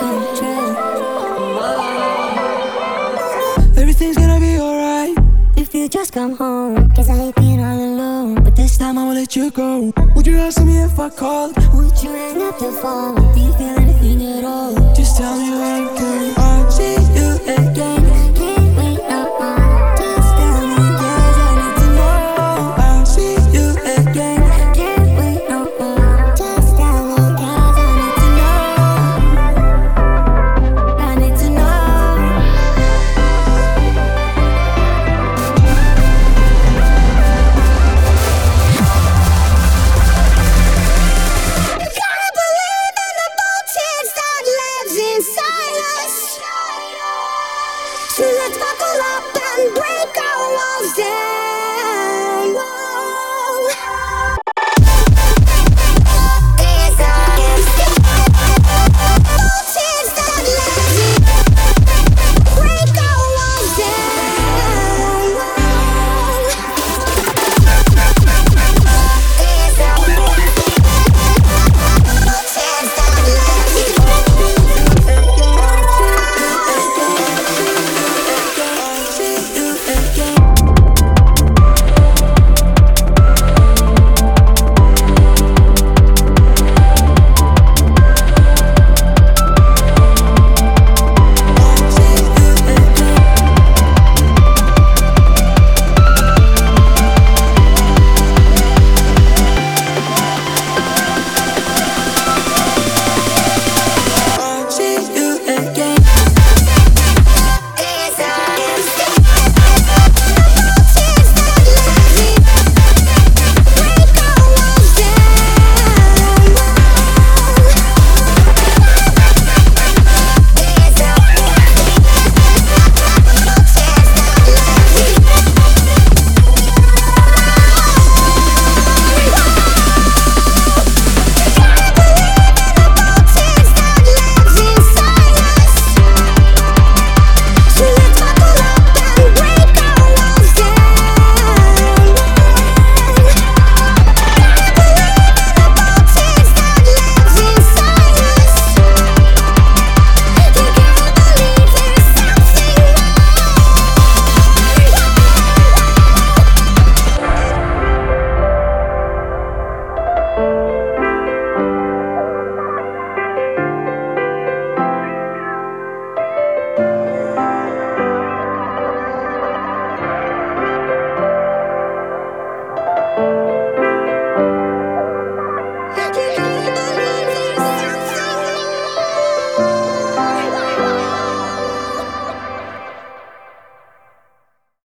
Everything's gonna be alright if you just come home, 'cause I hate being all alone. but this time I won't let you go. Would you answer me if I called? Would you hang up the phone? Do you feel anything else?